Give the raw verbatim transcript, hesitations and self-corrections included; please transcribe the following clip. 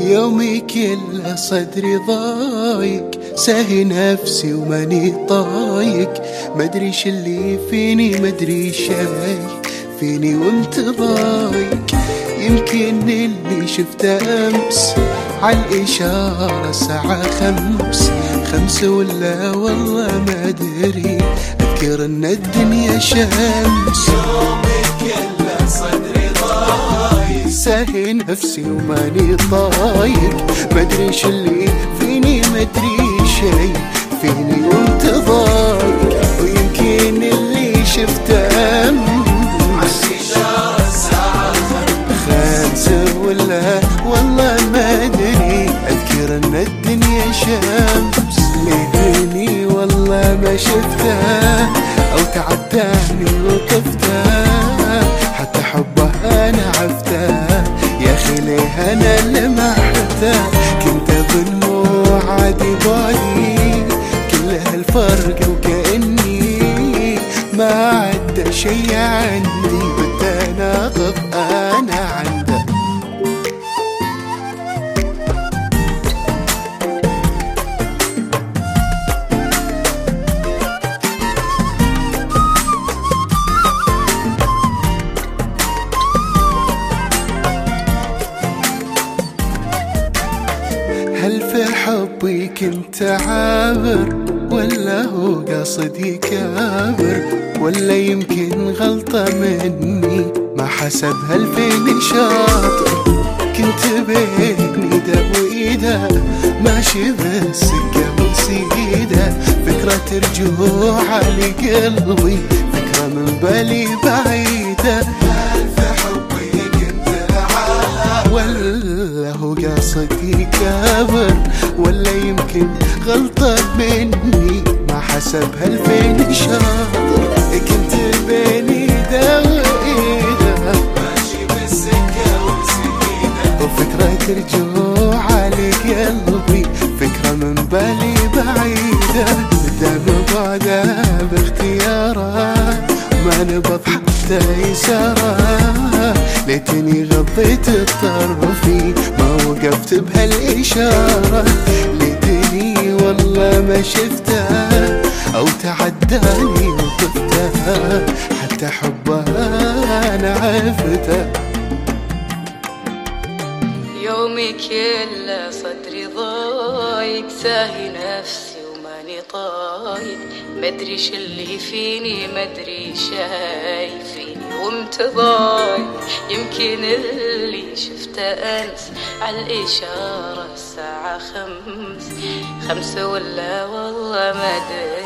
يومي كله صدري ضايق، ساهي نفسي وماني طايق، مدري شلي فيني مدري شاي فيني وانت ضايق. يمكن اللي شفته أمس عالإشارة الساعة خمس خمس ولا والله ما أدري، أذكر إن الدنيا شمس. يومي كله صدري ضايق، ساهي نفسي وماني طايق، مدري شلي فيني مدري شي فيني وانت ضايق. ويمكن اللي شفته أمس عالإشارة الساعة خمسة ولا والله ما أدري، أذكر إن الدنيا شمس. ليتني والله ما شفته أو تعداني وقفته، حتى حبه أنا عفته، يا أخي ليه أنا اللي ما حته. كنت أظن مو عادي بعدي كل هالفرق، وكأني ما عدى شي عندي، بدي أناقض أنا عنده. هل في حبي كنت عابر، ولا هو قاصد يكابر، ولا يمكن غلطة مني ما حسبها الفين شاطر. كنت بين ايده وايده ماشي بالسكة وسيده، فكرة ترجوع على قلبي فكرة من بالي بعيدة. هل في حبي كنت عابر، ولا هو قاصد يكابر، ولا يمكن غلطة مني ما حسبها الفين شاطر. كنت بين ايده وايده ماشي بالسكة وسيدة، وفكرة ترجوع على قلبي فكرة من بالي بعيدة. قدام بعده باختياره ما نبض حتى يساره، ليتني غضيت الطرفي ما وقفت بهالإشارة. ليتني والله ما شفته أو تعداني وقفته، حتى حبه أنا عفته. يومي كله صدري ضايق، ساهي نفسي وماني طايق، مدري شلي فيني مدري شاي فيني وانت ضايق. يمكن اللي شفته أنس عالإشارة الساعة خمس خمسة ولا والله ما أدري،